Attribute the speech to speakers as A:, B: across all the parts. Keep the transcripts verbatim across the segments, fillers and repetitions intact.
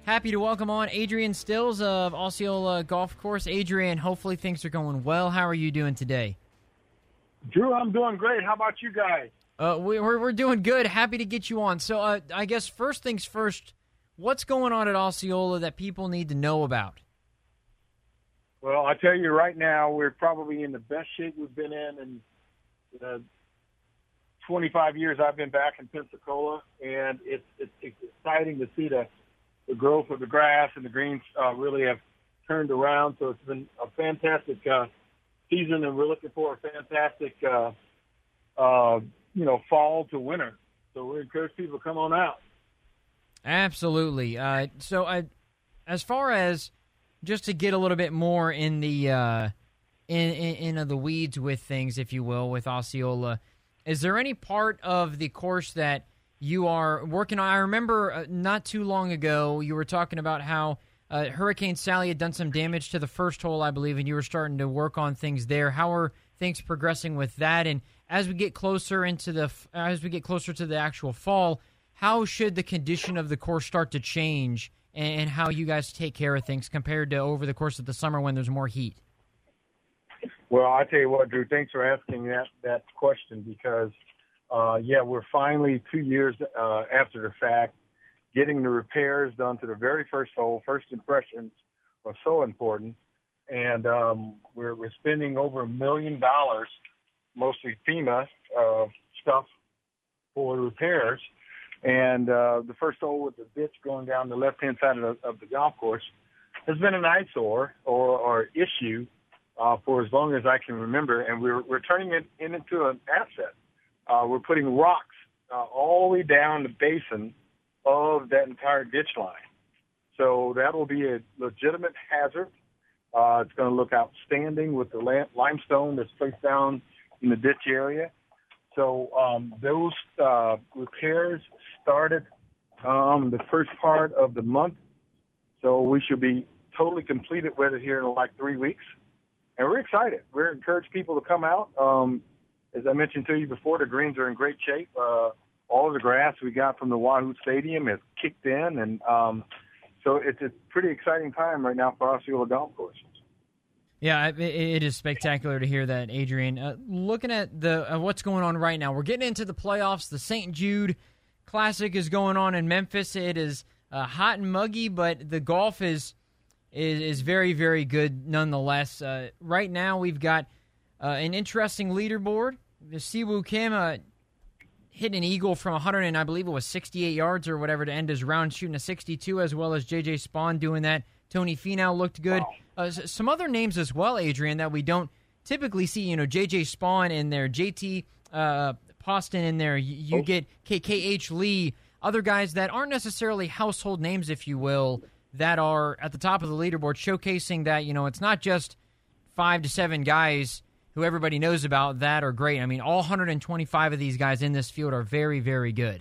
A: Happy to welcome on Adrian Stills of Osceola Golf Course. Adrian, hopefully things are going well. How are you doing today?
B: Drew, I'm doing great. How about you guys?
A: Uh, we, we're we're doing good. Happy to get you on. So uh, I guess first things first, what's going on at Osceola that people need to know about?
B: Well, I tell you right now, we're probably in the best shape we've been in in the twenty-five years I've been back in Pensacola, and it's it's, it's exciting to see the the growth of the grass and the greens uh, really have turned around. So it's been a fantastic uh, season, and we're looking for a fantastic, uh, uh, you know, fall to winter. So we encourage people to come on out.
A: Absolutely. Uh, so I, as far as just to get a little bit more in the uh, in, in, in the weeds with things, if you will, with Osceola, is there any part of the course that you are working on? I remember uh, not too long ago you were talking about how uh, Hurricane Sally had done some damage to the first hole, I believe, and you were starting to work on things there. How are things progressing with that? And as we get closer into the as we get closer to the actual fall, how should the condition of the course start to change, and how you guys take care of things compared to over the course of the summer when there's more heat?
B: Well, I tell you what, Drew, thanks for asking that that question because. Uh, yeah, we're finally two years uh, after the fact getting the repairs done to the very first hole. First impressions are so important, and um, we're, we're spending over a million dollars, mostly FEMA uh, stuff, for repairs. And uh, the first hole with the ditch going down the left-hand side of the, of the golf course has been an eyesore or, or issue uh, for as long as I can remember, and we're, we're turning it into an asset. Uh, we're putting rocks uh, all the way down the basin of that entire ditch line. So that will be a legitimate hazard. Uh, it's going to look outstanding with the la- limestone that's placed down in the ditch area. So um, those uh, repairs started um, the first part of the month. So we should be totally completed with it here in like three weeks. And we're excited. We're encouraging people to come out. Um, As I mentioned to you before, the greens are in great shape. Uh, all of the grass we got from the Wahoo Stadium has kicked in, and um, so it's a pretty exciting time right now for Osceola Golf Course.
A: Yeah, it, it is spectacular to hear that, Adrian. Uh, looking at the uh, what's going on right now, we're getting into the playoffs. The Saint Jude Classic is going on in Memphis. It is uh, hot and muggy, but the golf is is, is very, very good nonetheless. Uh, right now, we've got Uh, an interesting leaderboard. The Siwoo Kim uh, hit an eagle from one hundred, and I believe it was sixty-eight yards or whatever to end his round, shooting a sixty-two, as well as J J Spawn doing that. Tony Finau looked good.
B: Wow.
A: Uh, some other names as well, Adrian, that we don't typically see. You know, J J Spawn in there, J T uh, Poston in there. You, you
B: oh.
A: get K K H Lee, other guys that aren't necessarily household names, if you will, that are at the top of the leaderboard, showcasing that, you know, it's not just five to seven guys who everybody knows about that are great. I mean, all one hundred twenty-five of these guys in this field are very, very good.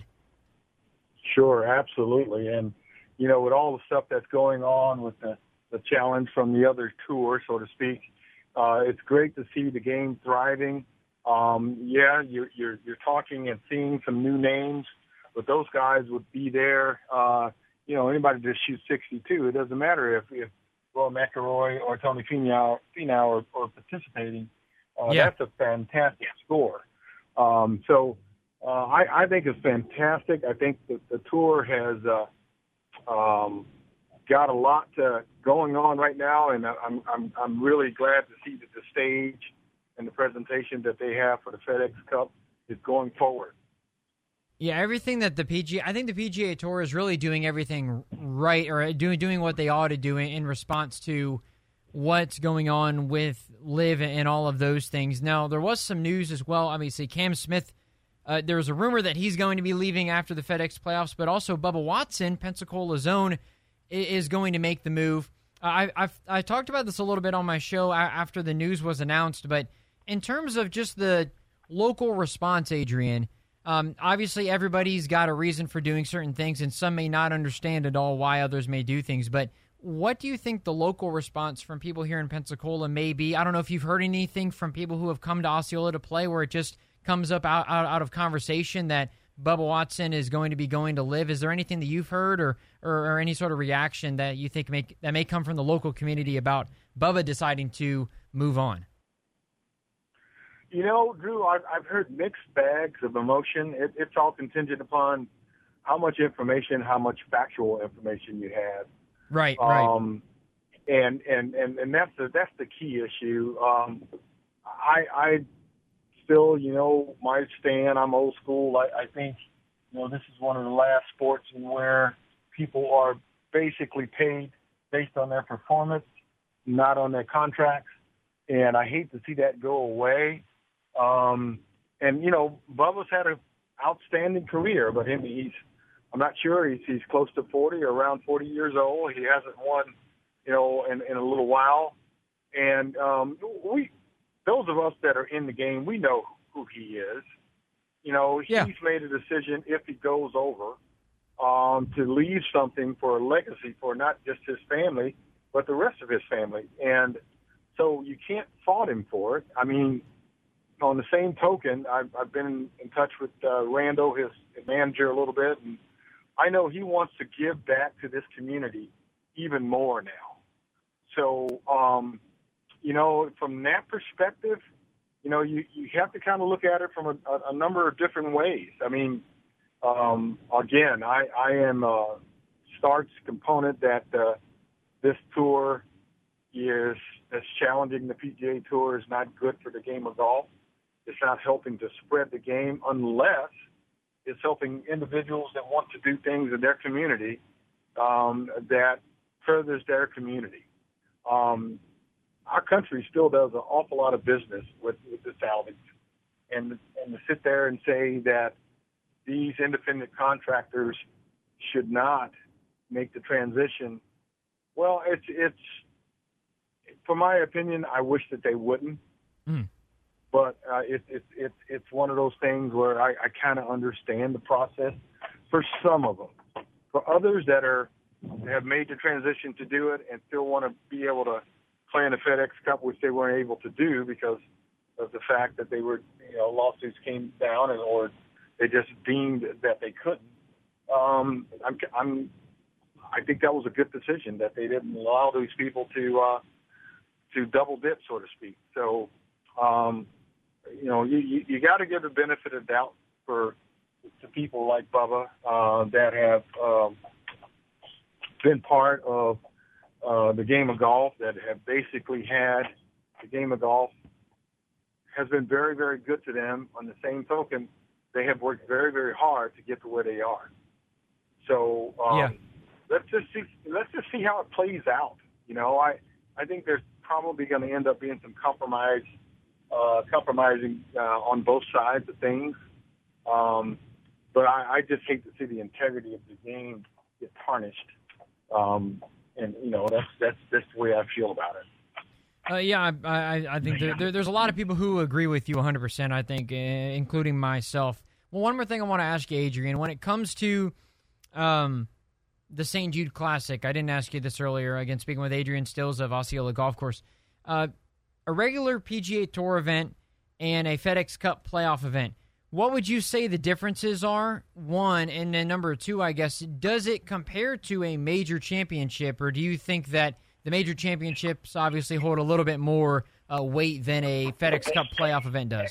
B: Sure, absolutely. And, you know, with all the stuff that's going on with the, the challenge from the other tour, so to speak, uh, it's great to see the game thriving. Um, yeah, you're, you're, you're talking and seeing some new names, but those guys would be there. Uh, you know, anybody just shoots sixty-two. It doesn't matter if, if Will McIlroy or Tony Finau, Finau are, are participating. Uh,
A: yeah.
B: That's a fantastic score. Um, so uh, I, I think it's fantastic. I think that the tour has uh, um, got a lot uh, going on right now, and I'm I'm I'm really glad to see that the stage and the presentation that they have for the FedEx Cup is going forward.
A: Yeah, everything that the P G A, I think the P G A Tour is really doing everything right, or doing doing what they ought to do in response to what's going on with Liv and all of those things. Now, there was some news as well. Obviously, Cam Smith, uh, there was a rumor that he's going to be leaving after the FedEx playoffs, but also Bubba Watson, Pensacola's own, is going to make the move. I I've, I talked about this a little bit on my show after the news was announced, but in terms of just the local response, Adrian, um, obviously everybody's got a reason for doing certain things, and some may not understand at all why others may do things, but what do you think the local response from people here in Pensacola may be? I don't know if you've heard anything from people who have come to Osceola to play where it just comes up out, out, out of conversation that Bubba Watson is going to be going to Live. Is there anything that you've heard or, or, or any sort of reaction that you think make, that may come from the local community about Bubba deciding to move on?
B: You know, Drew, I've, I've heard mixed bags of emotion. It, it's all contingent upon how much information, how much factual information you have.
A: Right, right.
B: Um, and, and, and, and that's the, that's the key issue. Um, I, I still, you know, my stand, I'm old school. I, I think, you know, this is one of the last sports in where people are basically paid based on their performance, not on their contracts. And I hate to see that go away. Um, and, you know, Bubba's had an outstanding career, but him, he's, I'm not sure, he's, he's close to forty or around forty years old. He hasn't won, you know, in, in a little while. And um, we, those of us that are in the game, we know who he is. You know,
A: yeah.
B: he's made a decision, if he goes over, um, to leave something for a legacy for not just his family, but the rest of his family. And so you can't fault him for it. I mean, on the same token, I've, I've been in touch with uh, Randall, his manager, a little bit, and I know he wants to give back to this community even more now. So, um, you know, from that perspective, you know, you, you have to kind of look at it from a, a, a number of different ways. I mean, um, again, I, I am a starts component that uh, this tour is as challenging. The P G A Tour is not good for the game of golf. It's not helping to spread the game unless it's helping individuals that want to do things in their community um, that furthers their community. Um, our country still does an awful lot of business with, with the salvage. And, and to sit there and say that these independent contractors should not make the transition, well, it's, it's for my opinion, I wish that they wouldn't. Mm. But uh, it, it, it, it's one of those things where I, I kind of understand the process for some of them. For others that are have made the transition to do it and still want to be able to play in the FedEx Cup, which they weren't able to do because of the fact that they were, you know, lawsuits came down and or they just deemed that they couldn't. Um, I'm, I'm, I think that was a good decision that they didn't allow these people to uh, to double dip, so to speak. So. Um, You know, you, you, you got to give the benefit of doubt for to people like Bubba uh, that have um, been part of uh, the game of golf, that have basically had the game of golf has been very, very good to them. On the same token, they have worked very, very hard to get to where they are. So um,
A: yeah.
B: let's just see. Let's just see how it plays out. You know, I I think there's probably going to end up being some compromise. Uh, compromising uh, on both sides of things. Um, but I, I just hate to see the integrity of the game get tarnished. Um, and, you know, that's, that's, that's the way I feel about it.
A: Uh, yeah, I, I, I think there, there, there's a lot of people who agree with you one hundred percent, I think, uh, including myself. Well, one more thing I want to ask you, Adrian. When it comes to um, the Saint Jude Classic, I didn't ask you this earlier, again, speaking with Adrian Stills of Osceola Golf Course, uh, a regular P G A Tour event and a FedEx Cup playoff event, what would you say the differences are, one, and then number two, I guess, does it compare to a major championship, or do you think that the major championships obviously hold a little bit more uh, weight than a FedEx Cup playoff event does?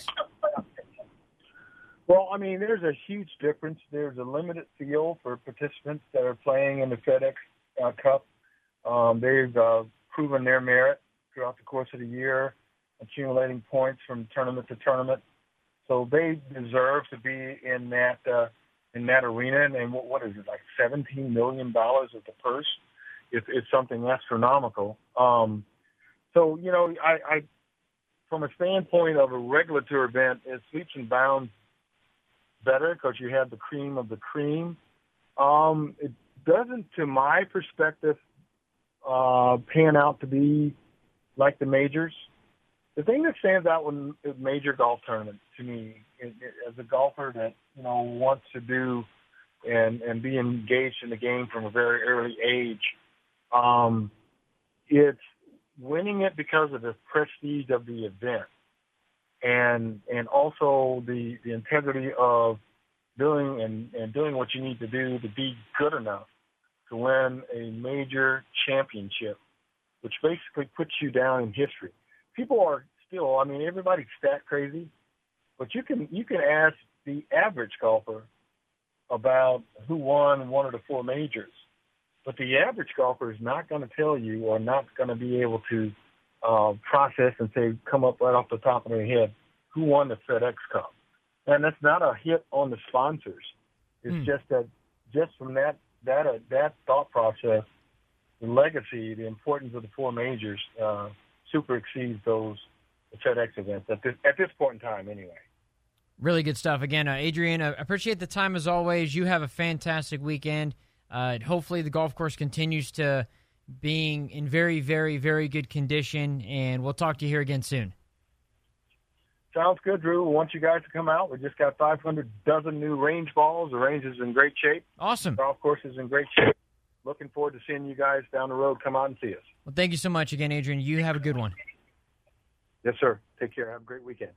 B: Well, I mean, there's a huge difference. There's a limited field for participants that are playing in the FedEx uh, Cup. Um, they've uh, proven their merit throughout the course of the year, accumulating points from tournament to tournament. So they deserve to be in that uh, in that arena. And what, what is it, like seventeen million dollars of the purse? It's, it's something astronomical. Um, so, you know, I, I, from a standpoint of a regulatory event, it's leaps and bounds better because you have the cream of the cream. Um, it doesn't, to my perspective, uh, pan out to be like the majors. The thing that stands out with major golf tournaments to me, it, it, as a golfer that, you know, wants to do and, and be engaged in the game from a very early age, um, it's winning it because of the prestige of the event and and also the, the integrity of doing and, and doing what you need to do to be good enough to win a major championship, which basically puts you down in history. People are still, I mean, everybody's stat crazy, but you can you can ask the average golfer about who won one of the four majors. But the average golfer is not going to tell you, or not going to be able to uh, process and say, come up right off the top of their head, who won the FedEx Cup. And that's not a hit on the sponsors. It's mm. just that, just from that that uh, that thought process, the legacy, the importance of the four majors uh, super exceeds those FedEx events at this at this point in time, anyway.
A: Really good stuff. Again, uh, Adrian, I uh, appreciate the time as always. You have a fantastic weekend. Uh, hopefully the golf course continues to being in very, very, very good condition, and we'll talk to you here again soon.
B: Sounds good, Drew. We want you guys to come out. We just got five hundred dozen new range balls. The range is in great shape.
A: Awesome.
B: The golf course is in great shape. Looking forward to seeing you guys down the road. Come out and see us.
A: Well, thank you so much again, Adrian. You have a good one.
B: Yes, sir. Take care. Have a great weekend.